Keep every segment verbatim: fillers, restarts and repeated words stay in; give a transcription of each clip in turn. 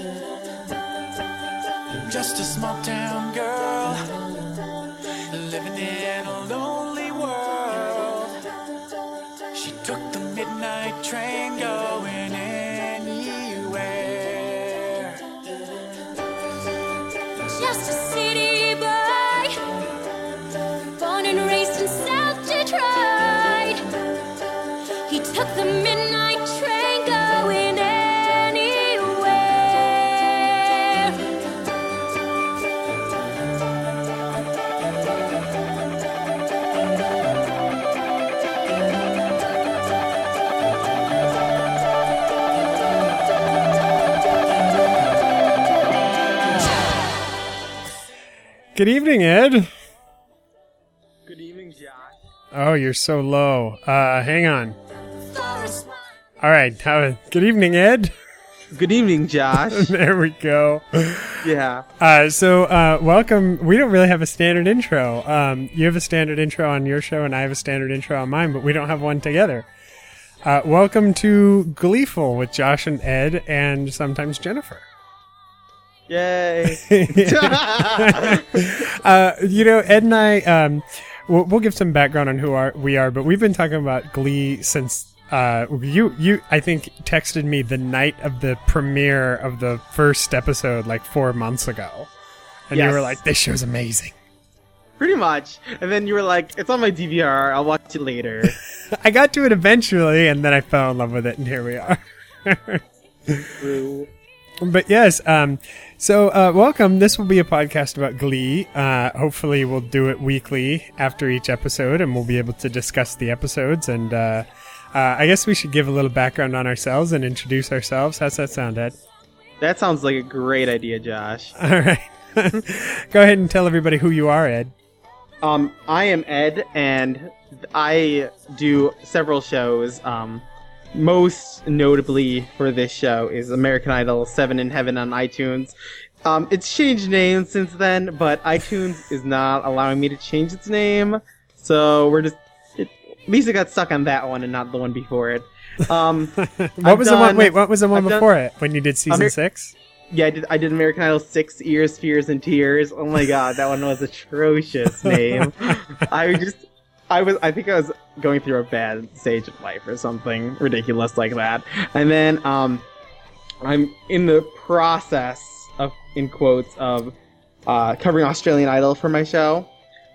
Just a small town girl living in a lonely world. She took the midnight train going anywhere. Just a city boy, born and raised in South Detroit. He took the midnight train going anywhere. Good evening, Ed. Good evening, Josh. Oh, you're so low. Uh, hang on. All right. How, good evening, Ed. Good evening, Josh. There we go. Yeah. Uh, so, uh, welcome. We don't really have a standard intro. Um, you have a standard intro on your show, and I have a standard intro on mine, but we don't have one together. Uh, welcome to Gleeful with Josh and Ed, and sometimes Jennifer. Yay. uh, you know, Ed and I, um, we'll, we'll give some background on who are, we are, but we've been talking about Glee since, uh, you, you, I think, texted me the night of the premiere of the first episode, like four months ago. And Yes. you were like, this show's amazing. Pretty much. And then you were like, it's on my D V R. I'll watch it later. I got to it eventually, and then I fell in love with it, and here we are. True. But yes, um, so uh, welcome. This will be a podcast about Glee. Uh, hopefully, we'll do it weekly after each episode, and we'll be able to discuss the episodes. And uh, uh, I guess we should give a little background on ourselves and introduce ourselves. How's that sound, Ed? That sounds like a great idea, Josh. All right. Go ahead and tell everybody who you are, Ed. Um, I am Ed, and I do several shows. Um, most notably for this show is American Idol seven in Heaven on iTunes. Um, it's changed names since then, but iTunes is not allowing me to change its name, so we're just it, at least I got stuck on that one and not the one before it. Um, what I've was the one? done- Wait, what was the one I've done- before it? When you did season Amer- six? Yeah, I did. I did American Idol six Ears, Fears, and Tears. Oh my god, that one was atrocious name. I just, I was, I think I was going through a bad stage of life or something ridiculous like that. And then, um, I'm in the process of, in quotes, of uh, covering Australian Idol for my show,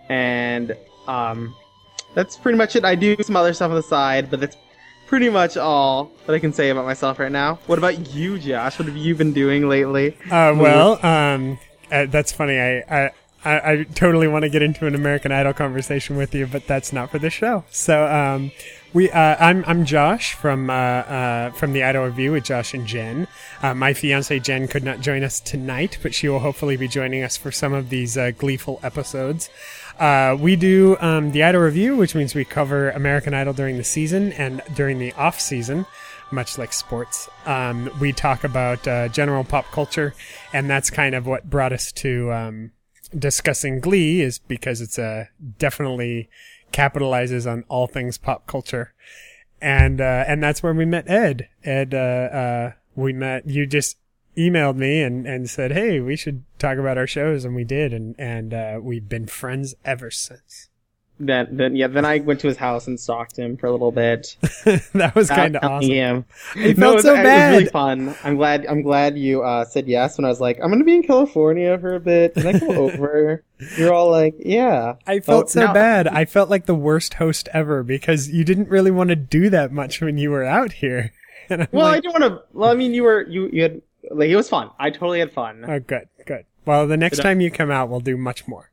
and um, that's pretty much it. I do some other stuff on the side, but that's pretty much all that I can say about myself right now. What about you, Josh? What have you been doing lately? Uh, well, um, uh, that's funny. I, I, I, I totally want to get into an American Idol conversation with you, but that's not for the show. So, um, we, uh, I'm, I'm Josh from, uh, uh, from the Idol Review with Josh and Jen. Uh, my fiance Jen could not join us tonight, but she will hopefully be joining us for some of these, uh, gleeful episodes. Uh, we do, um, the Idol Review, which means we cover American Idol during the season and during the off season. Much like sports. Um, we talk about uh, general pop culture, and that's kind of what brought us to um, discussing Glee, is because it's a definitely capitalizes on all things pop culture, and uh, and that's where we met Ed. Ed, uh, uh, we met. You just emailed me and, and said, "Hey, we should talk about our shows," and we did, and and uh, we've been friends ever since. Then, then, yeah, then I went to his house and stalked him for a little bit. That was kind of Not awesome. telling Him. It No, felt was, so it bad. was really fun. I'm glad. I'm glad you uh, said yes when I was like, I'm gonna be in California for a bit. Can I come over? You're all like, yeah. I felt Oh, so now- bad. I felt like the worst host ever because you didn't really want to do that much when you were out here. And I'm Well, I like, didn't want to. Well, I mean, you were you you had like it was fun. I totally had fun. oh, good, good. Well, the next Did I- time you come out, we'll do much more.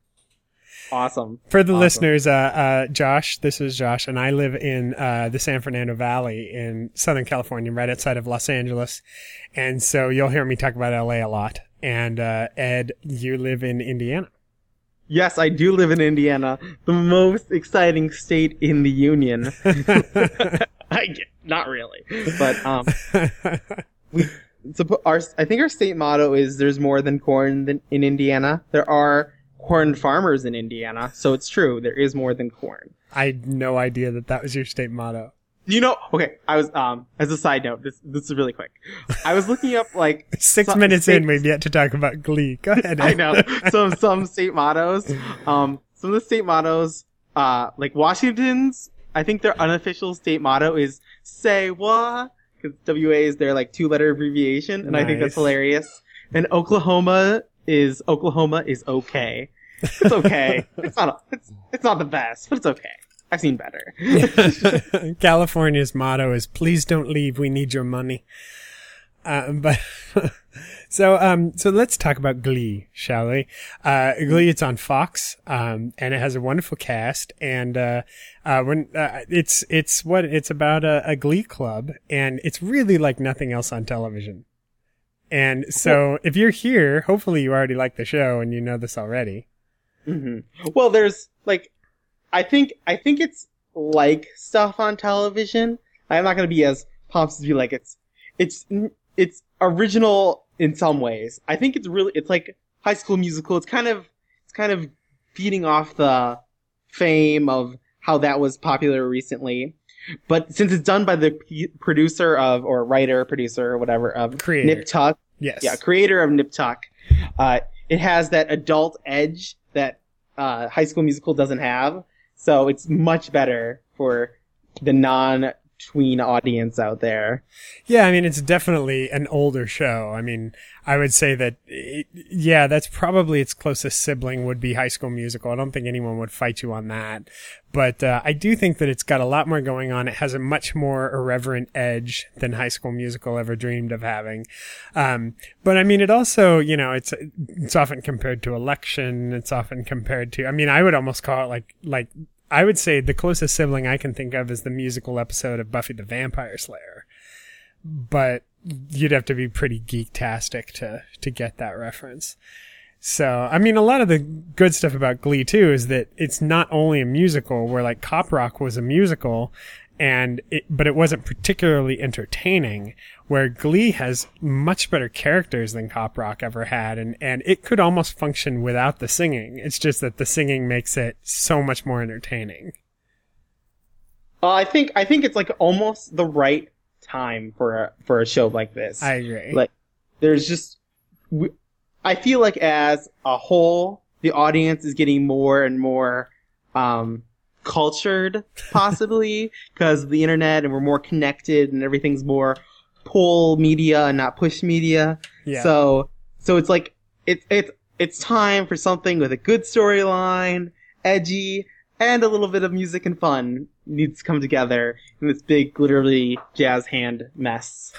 Awesome. For the Awesome. listeners, uh, uh, Josh, this is Josh, and I live in uh, the San Fernando Valley in Southern California, right outside of Los Angeles. And so you'll hear me talk about L A a lot. And uh, Ed, you live in Indiana. Yes, I do live in Indiana, the most exciting state in the union. I get, not really, but um, we. So our, I think our state motto is "There's more than corn than in Indiana." There are corn farmers in Indiana, so it's true. There is more than corn. I had no idea that that was your state motto. You know, okay, I was, um, as a side note, this, this is really quick. I was looking up, like... Six some minutes state, in, we've yet to talk about Glee. Go ahead. I know. Some, some state mottos. Um, some of the state mottos, uh, like Washington's, I think their unofficial state motto is, say what? Because W A is their, like, two-letter abbreviation, and nice. I think that's hilarious. And Oklahoma is, Oklahoma is okay. It's okay. it's not, it's, it's not the best, but it's okay. I've seen better. California's motto is "Please don't leave. We need your money." Uh, but so, um, so let's talk about Glee, shall we? Uh, Glee, it's on Fox, um, and it has a wonderful cast. And uh, uh, when uh, it's it's what it's about a, a Glee club, and it's really like nothing else on television. And so, if you're here, hopefully you already like the show and you know this already. Mm-hmm. Well, there's like. I think, I think it's like stuff on television. I'm not gonna be as pompous to be like it's, it's, it's original in some ways. I think it's really, it's like High School Musical. It's kind of, it's kind of feeding off the fame of how that was popular recently. But since it's done by the p- producer of, or writer, producer, or whatever, of Creator. Nip Tuck. Yes. Yeah, creator of Nip Tuck. Uh, it has that adult edge that, uh, High School Musical doesn't have. So it's much better for the non-tween audience out there. Yeah, I mean, it's definitely an older show. I mean, I would say that, it, yeah, that's probably its closest sibling would be High School Musical. I don't think anyone would fight you on that. But uh, I do think that it's got a lot more going on. It has a much more irreverent edge than High School Musical ever dreamed of having. Um, but I mean, it also, you know, it's it's often compared to Election. It's often compared to, I mean, I would almost call it like, like, I would say the closest sibling I can think of is the musical episode of Buffy the Vampire Slayer. But you'd have to be pretty geek-tastic to, to get that reference. So, I mean, a lot of the good stuff about Glee, too, is that it's not only a musical, where, like, Cop Rock was a musical, and it, but it wasn't particularly entertaining, where Glee has much better characters than Cop Rock ever had, and, and it could almost function without the singing. It's just that the singing makes it so much more entertaining. Uh, I think, I think it's, like, almost the right time for a, for a show like this. I agree. Like, there's just... We, I feel like as a whole, the audience is getting more and more um, cultured, possibly, because of the internet, and we're more connected, and everything's more pull media and not push media. Yeah. So, so it's like it's it's it's time for something with a good storyline, edgy, and a little bit of music and fun needs to come together in this big, literally jazz hand mess.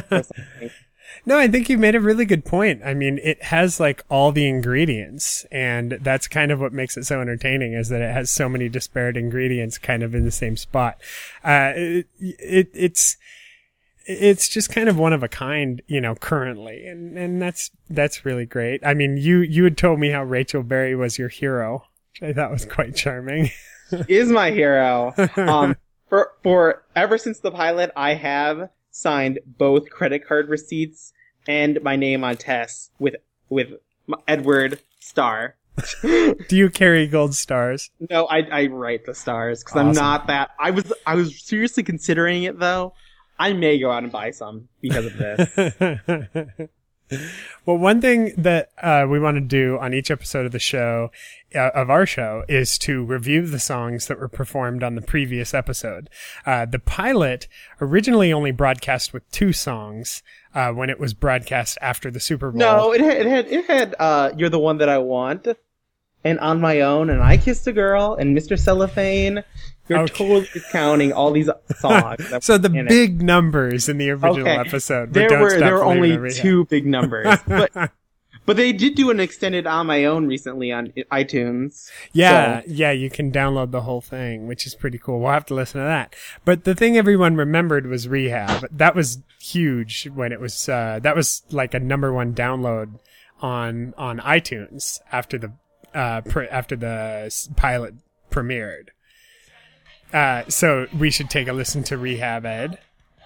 No, I think you made a really good point. I mean, it has like all the ingredients, and that's kind of what makes it so entertaining, is that it has so many disparate ingredients kind of in the same spot. Uh, it, it, it's, it's just kind of one of a kind, you know, currently. And, and that's, that's really great. I mean, you, you had told me how Rachel Berry was your hero, which I thought was quite charming. Is my hero. Um, for, for ever since the pilot, I have signed both credit card receipts and my name on tests with with Edward Starr. Do you carry gold stars? No, I I write the stars because Awesome. I'm not that. I was I was seriously considering it though. I may go out and buy some because of this. Well, one thing that uh, we want to do on each episode of the show, uh, of our show, is to review the songs that were performed on the previous episode. Uh, the pilot originally only broadcast with two songs uh, when it was broadcast after the Super Bowl. No, it had it had it had uh, "You're the One That I Want" and "On My Own" and "I Kissed a Girl" and "Mister Cellophane." You're Okay. totally discounting all these songs. that So were the in it. big numbers in the original Okay. episode. but There Don't were Stop there were Believing only in Rehab. two big numbers, but but they did do an extended "On My Own" recently on iTunes. Yeah, So- yeah, you can download the whole thing, which is pretty cool. We'll have to listen to that. But the thing everyone remembered was Rehab. That was huge when it was, uh, that was like a number one download on, on iTunes after the, uh, pre- after the s- pilot premiered. Uh, so we should take a listen to Rehab, Ed.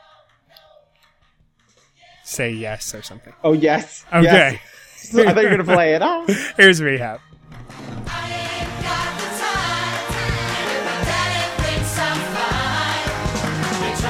Say yes or something. Oh yes. Okay. Yes. I thought you were gonna play it. Oh. Here's Rehab. I ain't got the time. Daddy thinks I'm fine. We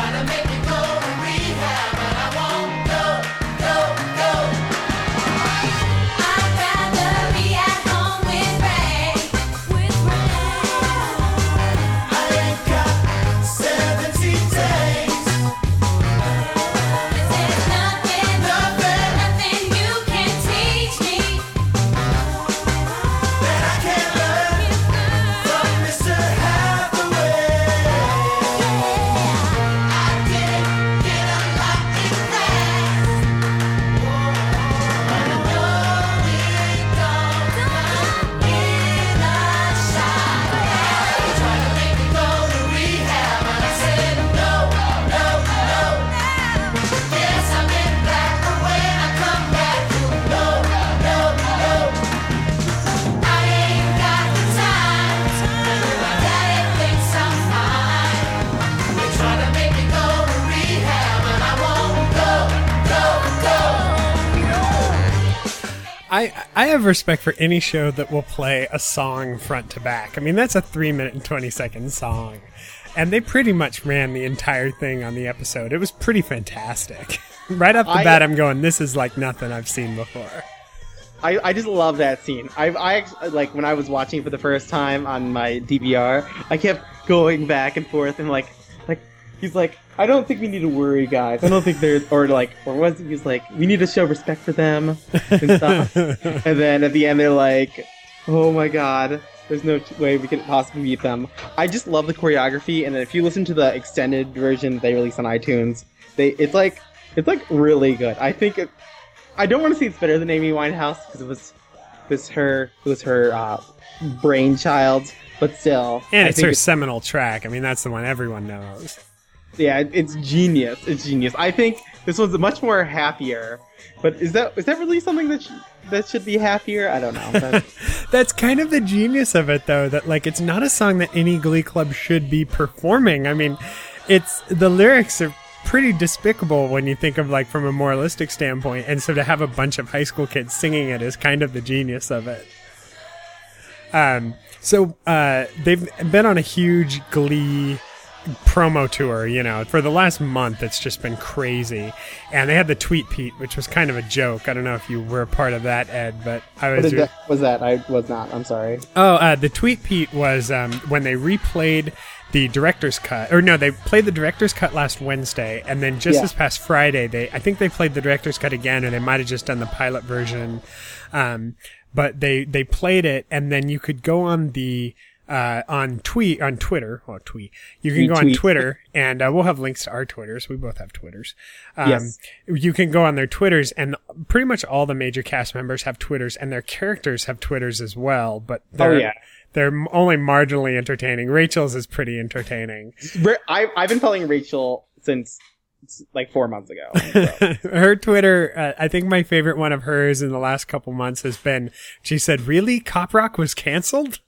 I I have respect for any show that will play a song front to back. I mean, that's a three minute and twenty second song, and they pretty much ran the entire thing on the episode. It was pretty fantastic. Right off the I, bat, I'm going, this is like nothing I've seen before. I, I just love that scene. I, I act- like when I was watching for the first time on my D V R, I kept going back and forth and like, like he's like, I don't think we need to worry, guys. I don't think there's, or like, or was he's like, we need to show respect for them and stuff. And then at the end, they're like, oh my god, there's no way we could possibly beat them. I just love the choreography, and if you listen to the extended version they released on iTunes, they it's like. It's like really good. I think it. I don't want to say it's better than Amy Winehouse because it was, it was her, it was her uh, brainchild. But still, and I it's think her seminal track. I mean, that's the one everyone knows. Yeah, it, it's genius. It's genius. I think this one's much more happier. But is that is that really something that sh- that should be happier? I don't know. That's, That's kind of the genius of it, though. That like it's not a song that any Glee Club should be performing. I mean, it's the lyrics are pretty despicable when you think of like from a moralistic standpoint, and so to have a bunch of high school kids singing it is kind of the genius of it. Um, so uh, they've been on a huge Glee promo tour, you know, for the last month. It's just been crazy, and they had the Tweet Pete, which was kind of a joke. I don't know if you were a part of that, Ed, but I was. what is that, was that? I was not. I'm sorry. Oh, uh, the Tweet Pete was um, when they replayed the director's cut, or no, they played the director's cut last Wednesday, and then just Yeah. this past Friday, they I think they played the director's cut again, or they might have just done the pilot version. Um, but they they played it, and then you could go on the uh, on tweet on Twitter, well, tweet. You can go on Retweet. Twitter, and uh, we'll have links to our Twitters. We both have Twitters. Um, Yes. You can go on their Twitters, and pretty much all the major cast members have Twitters, and their characters have Twitters as well. But they're, Oh, yeah. they're m- only marginally entertaining. Rachel's is pretty entertaining. Ra- I, I've been following Rachel since like four months ago. so. Her Twitter, uh, I think my favorite one of hers in the last couple months has been, she said, "Really? Cop Rock was canceled?"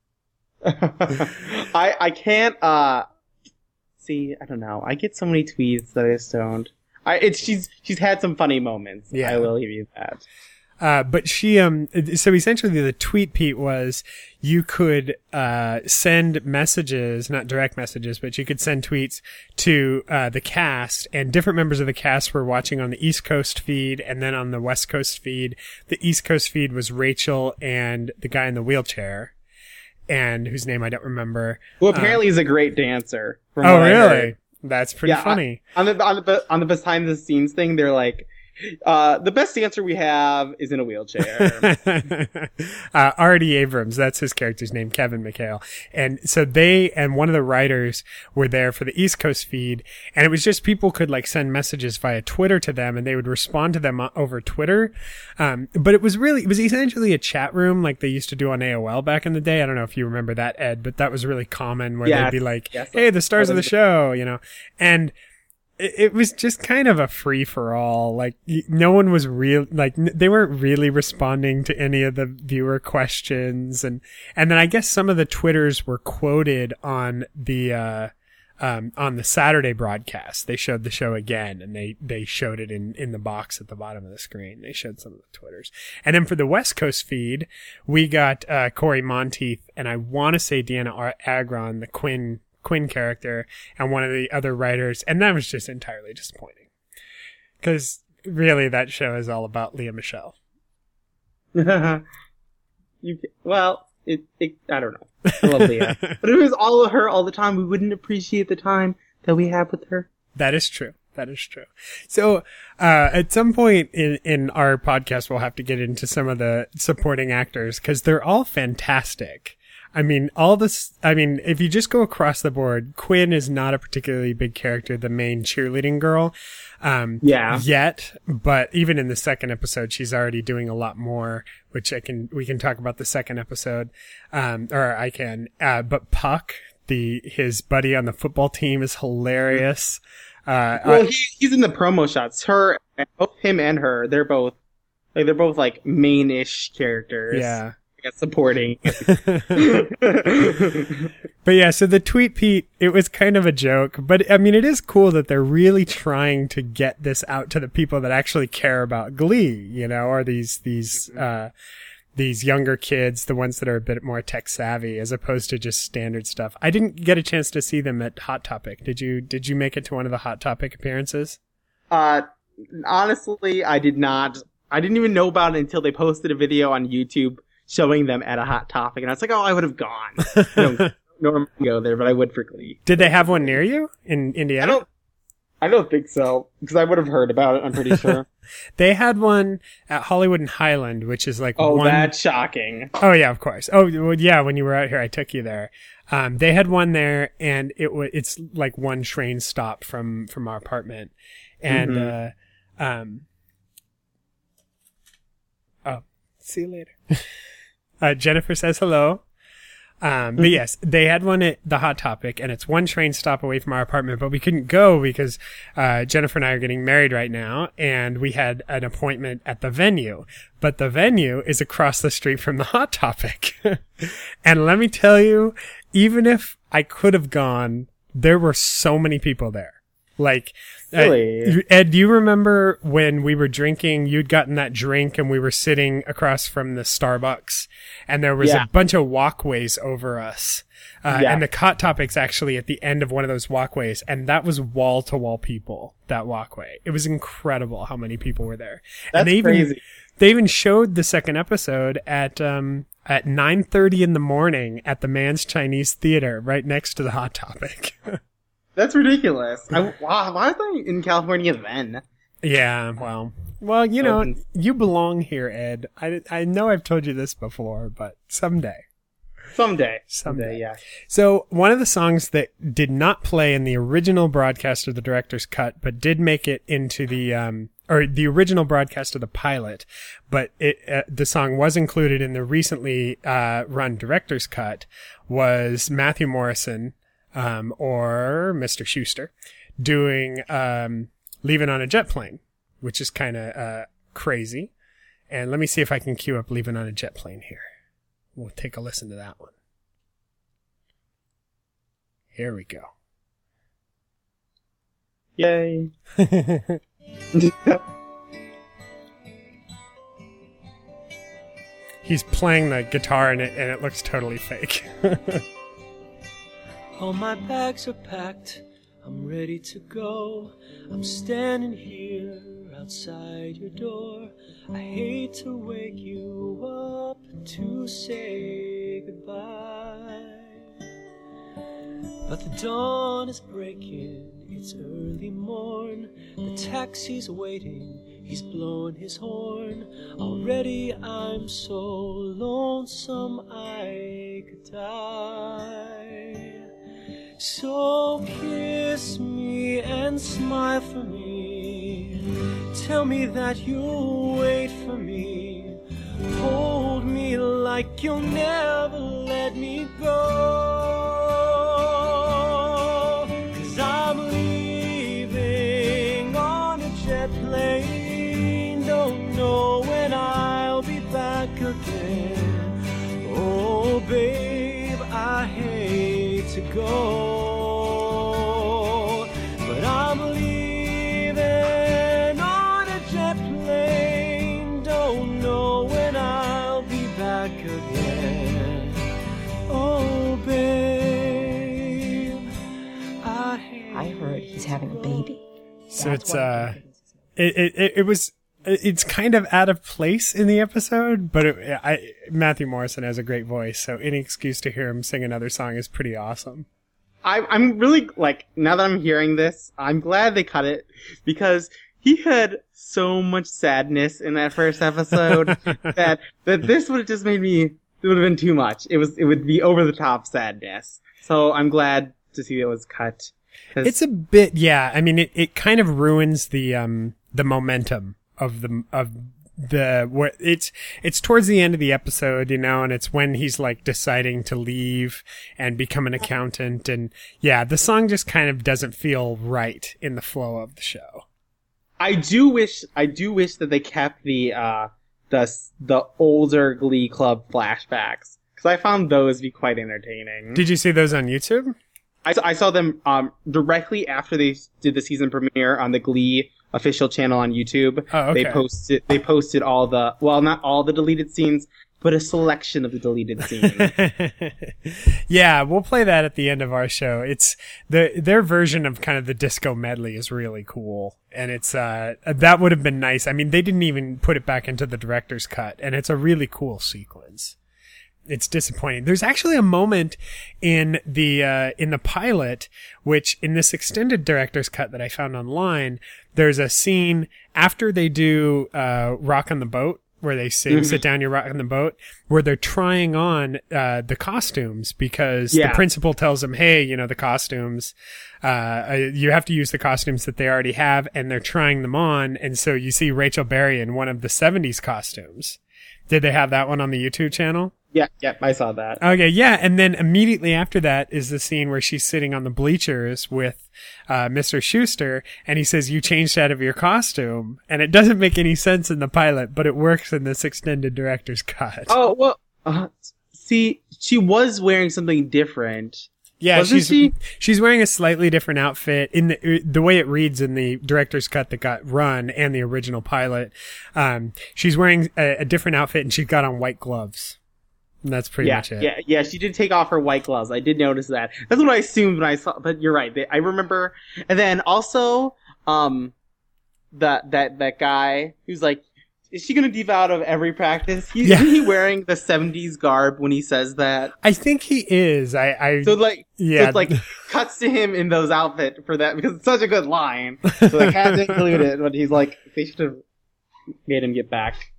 I I can't uh see. I don't know. I get so many tweets that I just don't. I it's she's she's had some funny moments. Yeah. I will give you that. Uh, but she, um, so essentially the Tweet Pete was you could, uh, send messages, not direct messages, but you could send tweets to, uh, the cast, and different members of the cast were watching on the East Coast feed and then on the West Coast feed. The East Coast feed was Rachel and the guy in the wheelchair, and whose name I don't remember. Who apparently he's a great dancer. From Oh, what I heard. really? That's pretty Yeah, funny. On the on the on the behind the scenes thing, they're like, uh, the best dancer we have is in a wheelchair. uh, Artie Abrams, that's his character's name, Kevin McHale. And so they and one of the writers were there for the East Coast feed, and it was just people could like send messages via Twitter to them, and they would respond to them o- over Twitter. Um, but it was really, it was essentially a chat room like they used to do on A O L back in the day. I don't know if you remember that, Ed, but that was really common where Yes, they'd be like, yes. "Hey, the stars of the That was- show," you know, and it it was just kind of a free for all. Like y- no one was real, like n- they weren't really responding to any of the viewer questions. And, and then I guess some of the Twitters were quoted on the, uh, um, on the Saturday broadcast. They showed the show again, and they, they showed it in, in the box at the bottom of the screen. They showed some of the Twitters. And then for the West Coast feed, we got, uh, Corey Monteith, and I want to say Deanna Ar- Agron, the Quinn, Quinn character, and one of the other writers, and that was just entirely disappointing. Because really, that show is all about Leah Michelle. you well, it, it I don't know. I love Leah, but if it was all of her all the time, we wouldn't appreciate the time that we have with her. That is true. That is true. So, uh, at some point in, in our podcast, we'll have to get into some of the supporting actors, because they're all fantastic. I mean, all this, I mean, if you just go across the board, Quinn is not a particularly big character, the main cheerleading girl. Um, Yeah. yet, but even in the second episode, she's already doing a lot more, which I can, we can talk about the second episode, um, or I can, uh, but Puck, the, his buddy on the football team is hilarious. Uh, Well, I- he, he's in the promo shots. Her, both him and her, they're both like they're both like main-ish characters. yeah. like a supporting. But yeah, so the Tweet Pete, it was kind of a joke, but I mean, it is cool that they're really trying to get this out to the people that actually care about Glee, you know, or these, these, uh, these younger kids, the ones that are a bit more tech savvy, as opposed to just standard stuff. I didn't get a chance to see them at Hot Topic. Did you, did you make it to one of the Hot Topic appearances? Uh, honestly, I did not. I didn't even know about it until they posted a video on YouTube showing them at a Hot Topic, and I was like, oh, I would have gone. I don't normally go there, but I would for Glee. Did they have one near you in Indiana? I don't. I don't think so, because I would have heard about it, I'm pretty sure. They had one at Hollywood and Highland, which is like oh, one... that's shocking. Oh, yeah, of course. Oh, well, yeah, when you were out here, I took you there. Um, they had one there, and it was, it's like one train stop from, from our apartment. And, mm-hmm. uh, um, oh, see you later. uh, Jennifer says hello. Um, but yes, they had one at the Hot Topic, and it's one train stop away from our apartment, but we couldn't go because, uh, Jennifer and I are getting married right now, and we had an appointment at the venue, but the venue is across the street from the Hot Topic. And let me tell you, even if I could have gone, there were so many people there. Like, really? uh, Ed, do you remember when we were drinking, you'd gotten that drink and we were sitting across from the Starbucks and there was yeah. a bunch of walkways over us. Uh, yeah. and the Hot Topic's actually at the end of one of those walkways, and that was wall to wall people, that walkway. It was incredible how many people were there. That's and they even, crazy. They even showed the second episode at, um, at nine thirty in the morning at the Man's Chinese Theater right next to the Hot Topic. That's ridiculous. I, wow, why was I in California then? Yeah, well, well, you know, you belong here, Ed. I, I know I've told you this before, but someday. Someday. Someday, Someday, yeah. So one of the songs that did not play in the original broadcast of the director's cut, but did make it into the, um, or the original broadcast of the pilot, but it, uh, the song was included in the recently, uh, run director's cut, was Matthew Morrison, um, or Mister Schuster doing, um, Leaving on a Jet Plane, which is kind of, uh, crazy. And let me see if I can cue up Leaving on a Jet Plane here. We'll take a listen to that one. Here we go. Yay. He's playing the guitar in it, and it looks totally fake. All my bags are packed, I'm ready to go. I'm standing here outside your door. I hate to wake you up to say goodbye, but the dawn is breaking, it's early morn. The taxi's waiting, he's blowing his horn. Already I'm so lonesome I could die. So kiss me and smile for me. Tell me that you'll wait for me. Hold me like you'll never let me go. 'Cause I'm leaving on a jet plane. Don't know when I'll be back again. Oh, babe, I hate to go. Having a baby. So That's it's uh it, it it was it's kind of out of place in the episode, but it, I Matthew Morrison has a great voice, so any excuse to hear him sing another song is pretty awesome. I, I'm really, like, now that I'm hearing this, I'm glad they cut it, because he had so much sadness in that first episode that that this would have just made me, it would have been too much. It was it would be over the top sadness. So I'm glad to see it was cut. It's a bit, yeah. I mean, it, it kind of ruins the um the momentum of the of the what it's it's towards the end of the episode, you know, and it's when he's like deciding to leave and become an accountant, and yeah, the song just kind of doesn't feel right in the flow of the show. I do wish I do wish that they kept the uh the the older Glee Club flashbacks, because I found those to be quite entertaining. Did you see those on YouTube? I, I saw them um, directly after they did the season premiere on the Glee official channel on YouTube. Oh, okay. They posted they posted all the well, not all the deleted scenes, but a selection of the deleted scenes. Yeah, we'll play that at the end of our show. It's the their version of kind of the disco medley is really cool, and it's uh that would have been nice. I mean, they didn't even put it back into the director's cut, and it's a really cool sequence. It's disappointing. There's actually a moment in the uh in the pilot, which in this extended director's cut that I found online, there's a scene after they do uh Rock on the Boat, where they sing, Mm-hmm. sit down, you're rocking the boat, where they're trying on uh the costumes, because Yeah. the principal tells them, hey, you know, the costumes, uh you have to use the costumes that they already have, and they're trying them on, and so you see Rachel Berry in one of the seventies costumes. Did they have that one on the YouTube channel? Yeah, yeah, I saw that. Okay, yeah, and then immediately after that is the scene where she's sitting on the bleachers with uh Mister Schuster, and he says, you changed out of your costume, and it doesn't make any sense in the pilot, but it works in this extended director's cut. Oh, well, uh, see, she was wearing something different. yeah, wasn't she's she? she's wearing a slightly different outfit in the the way it reads in the director's cut that got run and the original pilot. Um, she's wearing a, a different outfit, and she's got on white gloves. And that's pretty yeah, much it. yeah, yeah. She did take off her white gloves. I did notice that. That's what I assumed when I saw. But you're right. They, I remember. And then also, um, that that that guy who's like, is she gonna diva out of every practice? He, Yeah. Isn't he wearing the seventies garb when he says that? I think he is. I, I So like, Yeah. so it's like cuts to him in those outfits for that because it's such a good line. So they had to include it, but he's like, they should have made him get back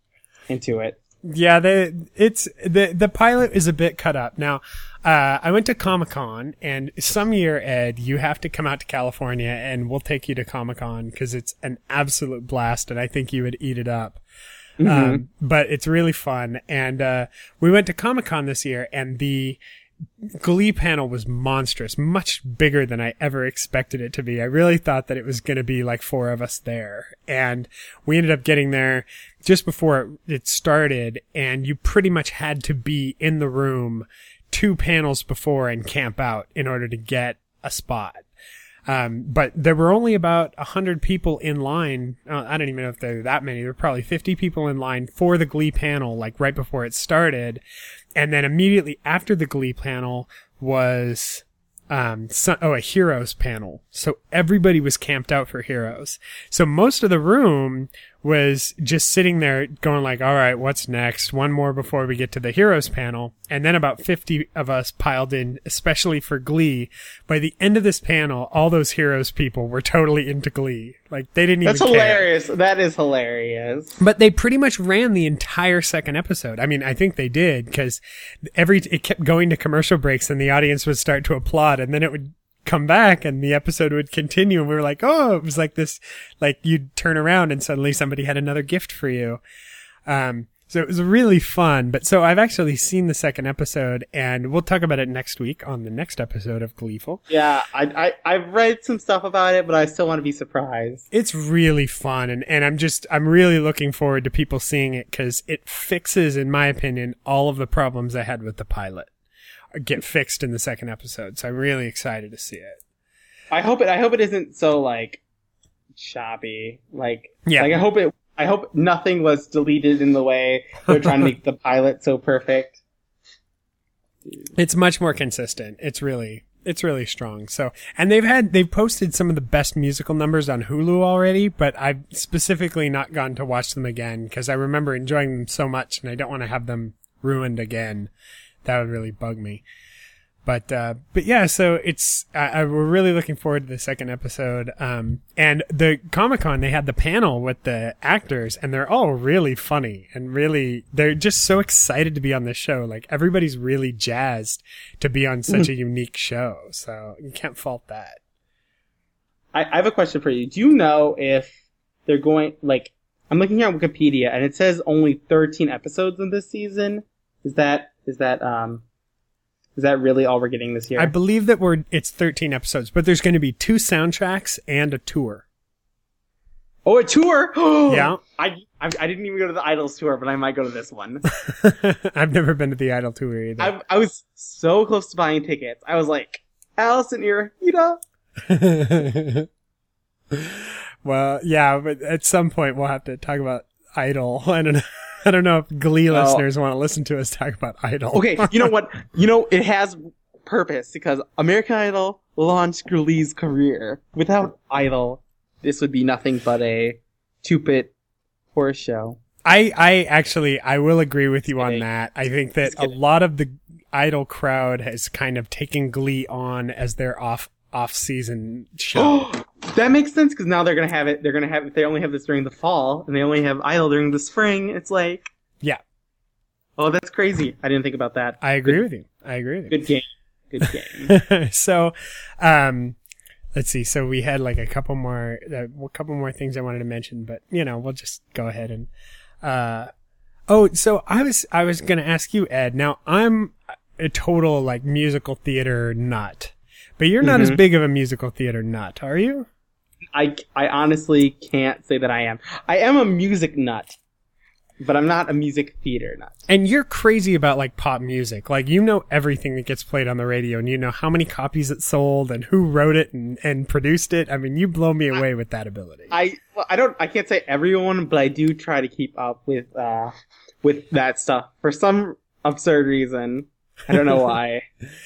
into it. Yeah, the it's the the pilot is a bit cut up. Now, uh I went to Comic-Con, and some year, Ed, you have to come out to California, and we'll take you to Comic-Con because it's an absolute blast, and I think you would eat it up. Mm-hmm. Um, but it's really fun, and uh we went to Comic-Con this year, and the Glee panel was monstrous, much bigger than I ever expected it to be. I really thought that it was going to be like four of us there, and we ended up getting there just before it started, and you pretty much had to be in the room two panels before and camp out in order to get a spot. Um, but there were only about a hundred people in line. Uh, I don't even know if there were that many. There were probably fifty people in line for the Glee panel, like right before it started. And then immediately after the Glee panel was, um, so, oh, a Heroes panel. So everybody was camped out for Heroes. So most of the room was just sitting there going like, all right, what's next? One more before we get to the Heroes panel. And then about fifty of us piled in, especially for Glee. By the end of this panel, all those Heroes people were totally into Glee. Like, they didn't That's even care. hilarious. That is hilarious. But they pretty much ran the entire second episode. I mean, I think they did, because every, it kept going to commercial breaks, and the audience would start to applaud, and then it would come back and the episode would continue, and we were like, oh, it was like this, like you'd turn around and suddenly somebody had another gift for you. Um, so it was really fun. But so I've actually seen the second episode, and we'll talk about it next week on the next episode of Gleeful. Yeah, I, I, I've read some stuff about it, but I still want to be surprised. It's really fun, and, and I'm just, I'm really looking forward to people seeing it, because it fixes, in my opinion, all of the problems I had with the pilot get fixed in the second episode. So I'm really excited to see it. I hope it. I hope it isn't so like choppy. Like, Yeah. Like I hope it. I hope nothing was deleted in the way they're trying to make the pilot so perfect. It's much more consistent. It's really, it's really strong. So, and they've had, they've posted some of the best musical numbers on Hulu already, but I've specifically not gone to watch them again because I remember enjoying them so much, and I don't want to have them ruined again. That would really bug me. But, uh, but yeah, so it's, uh, I, we're really looking forward to the second episode. Um, and the Comic-Con, they had the panel with the actors, and they're all really funny and really, they're just so excited to be on this show. Like, everybody's really jazzed to be on such a unique show. So you can't fault that. I, I have a question for you. Do you know if they're going, like, I'm looking at Wikipedia and it says only thirteen episodes in this season. Is that, is that, um, is that really all we're getting this year? I believe that we're, it's thirteen episodes, but there's going to be two soundtracks and a tour. Oh, a tour! Yeah. I, I I didn't even go to the Idols tour, but I might go to this one. I've never been to the Idol tour either. I, I was so close to buying tickets. I was like, Allison, you're, you know. Well, yeah, but at some point we'll have to talk about Idol. I don't know. I don't know if Glee Oh. listeners want to listen to us talk about Idol. Okay, you know what? You know, it has purpose because American Idol launched Glee's career. Without Idol, this would be nothing but a two-bit horse show. I, I actually, I will agree with you on kidding. that. I think that Just a kidding. lot of the Idol crowd has kind of taken Glee on as their off, off-season show. That makes sense because now they're gonna have it. They're gonna have. If they only have this during the fall and they only have Idol during the spring, it's like, Yeah, oh, that's crazy. I didn't think about that. I agree with you. I agree with you. Good game. Good game. So, um, let's see. So we had like a couple more, uh, a couple more things I wanted to mention, but you know, we'll just go ahead and, uh, oh, so I was, I was going to ask you, Ed. Now I'm a total like musical theater nut, but you're not Mhm. as big of a musical theater nut, are you? I, I honestly can't say that I am. I am a music nut, but I'm not a music theater nut. And you're crazy about like pop music. Like you know everything that gets played on the radio and you know how many copies it sold and who wrote it and, and produced it. I mean, you blow me away with that ability. I well, I don't I can't say everyone, but I do try to keep up with uh with that stuff for some absurd reason. I don't know why.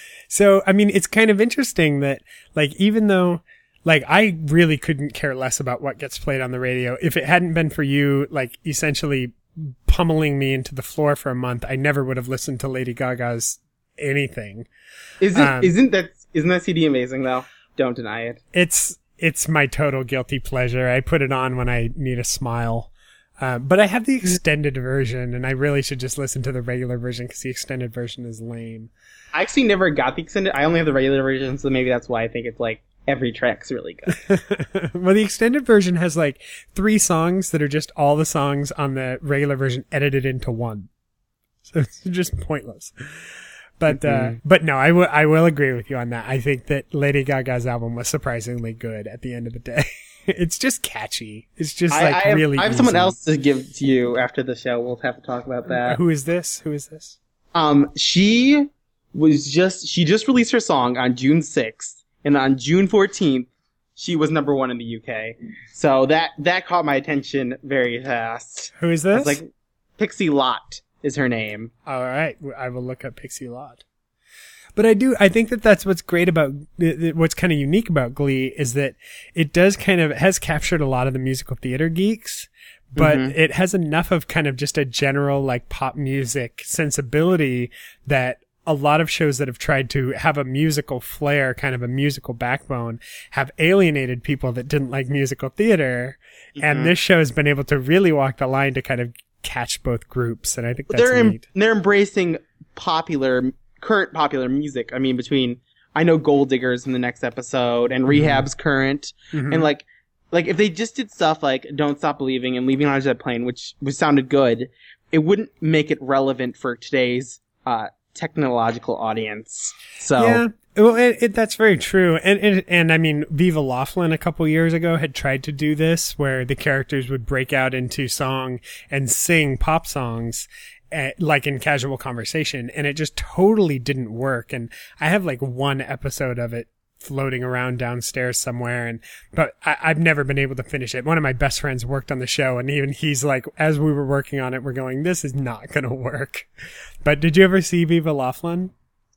So, I mean, it's kind of interesting that, like, even though, like, I really couldn't care less about what gets played on the radio, if it hadn't been for you, like, essentially pummeling me into the floor for a month, I never would have listened to Lady Gaga's anything. Isn't Um, isn't that isn't that C D amazing though? Don't deny it. It's, it's my total guilty pleasure. I put it on when I need a smile. Uh, but I have the extended version, and I really should just listen to the regular version because the extended version is lame. I actually never got the extended. I only have the regular version, so maybe that's why I think it's like every track's really good. Well, the extended version has like three songs that are just all the songs on the regular version edited into one. So it's just pointless. But, uh, but no, I will, I will agree with you on that. I think that Lady Gaga's album was surprisingly good at the end of the day. It's just catchy. It's just I, like I have, really I have someone easy. else to give to you after the show. We'll have to talk about that. Who is this? Who is this? Um, she was just she just released her song on June sixth, and on June fourteenth, she was number one in the U K. So that that caught my attention very fast. Who is I this? was like, Pixie Lott is her name. All right, I will look up Pixie Lott. But I do, I think that that's what's great about, what's kind of unique about Glee is that it does kind of, has captured a lot of the musical theater geeks, but Mhm. it has enough of kind of just a general like pop music sensibility that a lot of shows that have tried to have a musical flair, kind of a musical backbone, have alienated people that didn't like musical theater. And Mhm. this show has been able to really walk the line to kind of catch both groups. And I think that's they're em- neat. they're embracing popular current popular music. I mean, between I know Gold Diggers in the next episode and Rehab's current, Mhm. and like like if they just did stuff like Don't Stop Believing and Leaving on a Jet Plane, which which sounded good, it wouldn't make it relevant for today's uh technological audience. So Yeah, well, it, it, that's very true. And, and, and I mean, Viva Laughlin a couple years ago had tried to do this where the characters would break out into song and sing pop songs. Uh, like in casual conversation, and it just totally didn't work. And I have like one episode of it floating around downstairs somewhere, and but I, I've never been able to finish it. One of my best friends worked on the show, and even he's like, as we were working on it, we're going, this is not going to work. But did you ever see Viva Laughlin?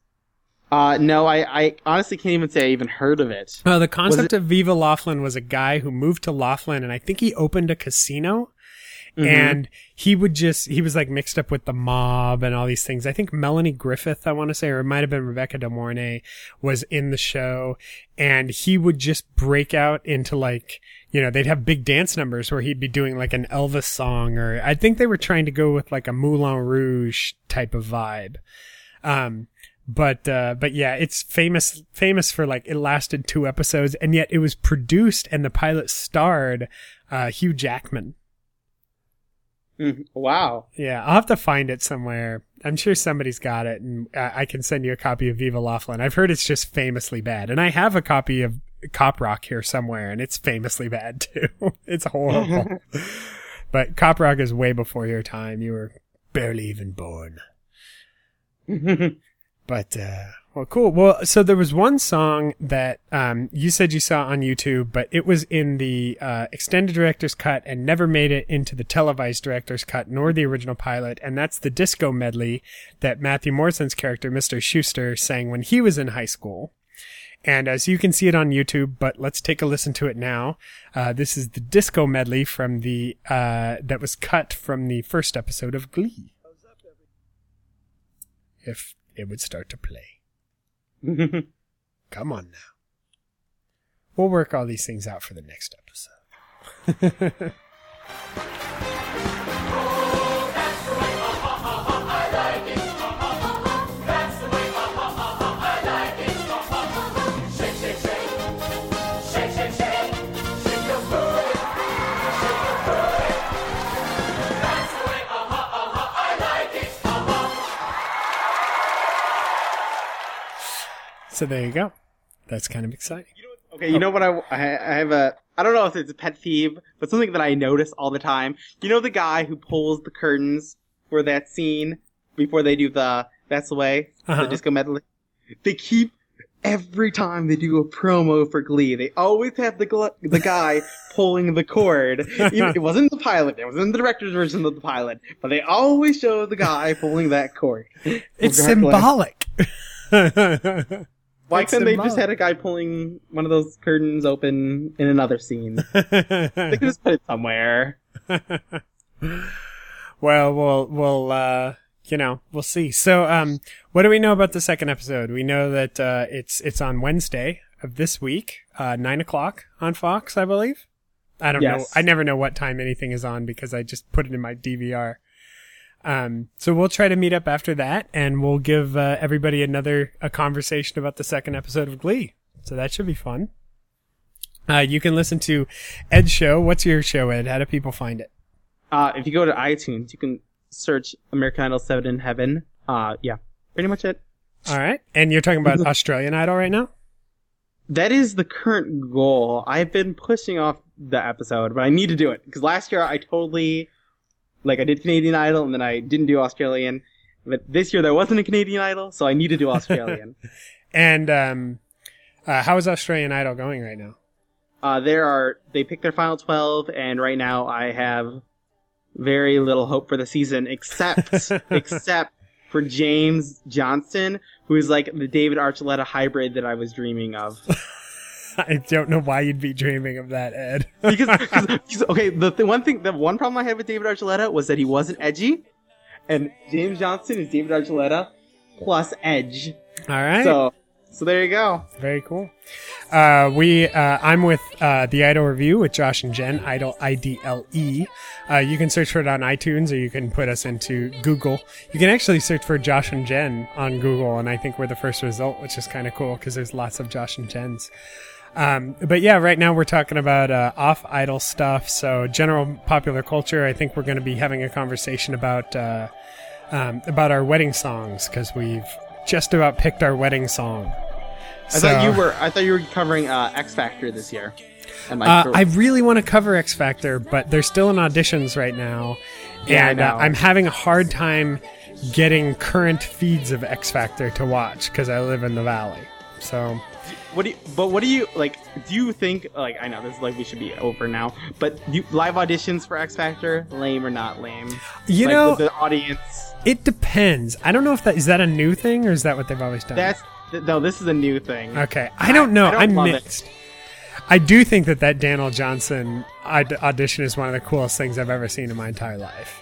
uh no, I I honestly can't even say I even heard of it. Well, the concept it- of Viva Laughlin was a guy who moved to Laughlin, and I think he opened a casino. Mhm. And he would just, he was like mixed up with the mob and all these things. I think Melanie Griffith, I want to say, or it might have been Rebecca De Mornay, was in the show. And he would just break out into like, you know, they'd have big dance numbers where he'd be doing like an Elvis song, or I think they were trying to go with like a Moulin Rouge type of vibe. Um, But, uh, but yeah, it's famous, famous for like, it lasted two episodes, and yet it was produced and the pilot starred, uh, Hugh Jackman. Mhm. Wow. Yeah, I'll have to find it somewhere. I'm sure somebody's got it, and uh, I can send you a copy of Viva Laughlin. I've heard it's just famously bad, and I have a copy of Cop Rock here somewhere, and it's famously bad too. It's horrible. But Cop Rock is way before your time. You were barely even born. But, uh, well, cool. Well, so there was one song that, um, you said you saw on YouTube, but it was in the, uh, extended director's cut and never made it into the televised director's cut, nor the original pilot. And that's the disco medley that Matthew Morrison's character, Mister Schuster, sang when he was in high school. And as you can see it on YouTube, but let's take a listen to it now. Uh, this is the disco medley from the, uh, that was cut from the first episode of Glee. If it would start to play. Come on now. We'll work all these things out for the next episode. So there you go. That's kind of exciting. Okay, you know what I, I I have a I don't know if it's a pet peeve, but something that I notice all the time. You know the guy who pulls the curtains for that scene before they do the That's the Way, Uh-huh. the disco medley? They keep every time they do a promo for Glee, they always have the gl- the guy pulling the cord. Even, it wasn't the pilot, it wasn't the director's version of the pilot, but they always show the guy pulling that cord. It's Regardless. symbolic. Why It's couldn't they just symbolic. had a guy pulling one of those curtains open in another scene? They could just put it somewhere. Well, we'll, we'll, uh, you know, we'll see. So, um, what do we know about the second episode? We know that, uh, it's, it's on Wednesday of this week, uh, nine o'clock on Fox, I believe. I don't know. Yes. I never know what time anything is on because I just put it in my D V R. Um, so we'll try to meet up after that and we'll give, uh, everybody another, a conversation about the second episode of Glee. So that should be fun. Uh, you can listen to Ed's show. What's your show, Ed? How do people find it? Uh, if you go to iTunes, you can search American Idol seven in Heaven. Uh, yeah, pretty much it. All right. And you're talking about Australian Idol right now? That is the current goal. I've been pushing off the episode, but I need to do it. Because last year I totally, like, I did Canadian Idol and then I didn't do Australian. But this year there wasn't a Canadian Idol, so I need to do Australian. And um, uh, how is Australian Idol going right now? Uh, there are, they picked their final twelve, and right now I have very little hope for the season, except, except for James Johnston, who is like the David Archuleta hybrid that I was dreaming of. I don't know why you'd be dreaming of that, Ed. Because, because he's, okay, the, the one thing, the one problem I had with David Archuleta was that he wasn't edgy, and James Johnston is David Archuleta plus edge. All right. So, so there you go. Very cool. Uh, we, uh, I'm with, uh, the Idol Review with Josh and Jen, Idol, I D L E. Uh, you can search for it on iTunes or you can put us into Google. You can actually search for Josh and Jen on Google, and I think we're the first result, which is kind of cool because there's lots of Josh and Jens. Um, but yeah, right now we're talking about, uh, off Idol stuff. So general popular culture, I think we're going to be having a conversation about, uh, um, about our wedding songs because we've just about picked our wedding song. I thought you were. I thought you were covering uh, X Factor this year. And my Uh, crew. I really want to cover X Factor, but they're still in auditions right now, Yeah, I and uh, know. I'm having a hard time getting current feeds of X Factor to watch because I live in the Valley. So, What do you, but what do you like? Do you think like I know this is like we should be over now, but do you, live auditions for X Factor, lame or not lame? you Like, know, with the audience. it depends. I don't know if that is that a new thing or is that what they've always done. That's th- no. This is a new thing. Okay, I don't know. I don't I'm love it. mixed. I do think that that Daniel Johnson aud- audition is one of the coolest things I've ever seen in my entire life.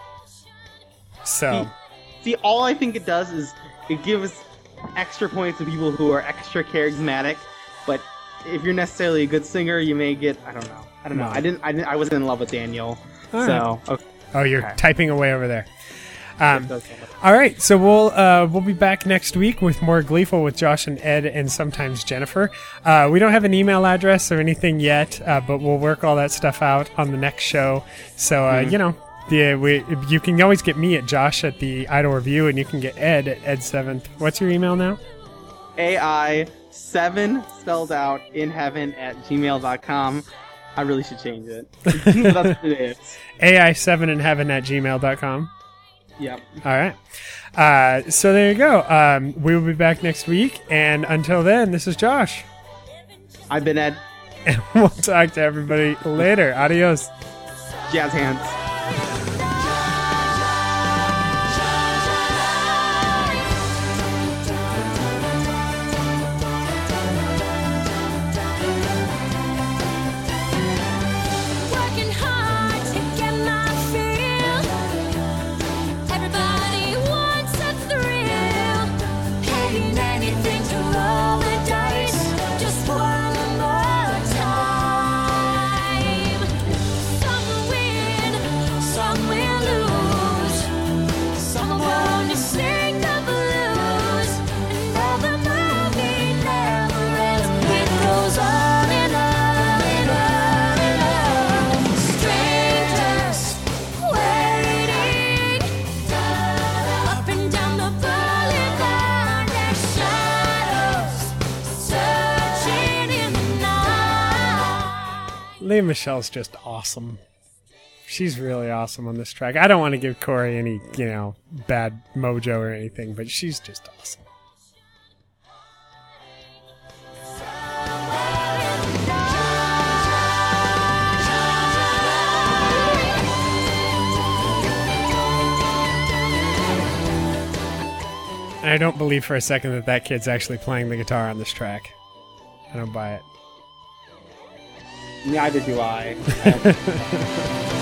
So, See, all I think it does is it gives extra points to people who are extra charismatic. But if you're necessarily a good singer, you may get I don't know. I don't know. No. I didn't. I didn't. I wasn't in love with Daniel. All so okay. oh, you're Okay. typing away over there. Um, That's okay. all right, so we'll uh, we'll be back next week with more Gleeful with Josh and Ed and sometimes Jennifer. Uh, we don't have an email address or anything yet, uh, but we'll work all that stuff out on the next show. So uh, you know, the we you can always get me at Josh at the Idol Review, and you can get Ed at Ed Seventh. What's your email now? A I seven spelled out in heaven at gmail dot com. I really should change it. That's what it is. A I seven in heaven at gmail dot com. Yep. All right. Uh, so there you go. Um, we will be back next week. And until then, this is Josh. I've been Ed. And we'll talk to everybody later. Adios. Jazz hands. Working hard to get my fill. Everybody wants a thrill. Paying anything to roll the dice. Just one more time. Some will win, some will lose. Some are born to sing the blues. And though the movie never ends, it goes on and on and on and on. Strangers waiting up and down the boulevard. Their shadows searching in the night. Leah Michelle's just awesome. She's really awesome on this track. I don't want to give Corey any, you know, bad mojo or anything, but she's just awesome. And I don't believe for a second that that kid's actually playing the guitar on this track. I don't buy it. Neither do I.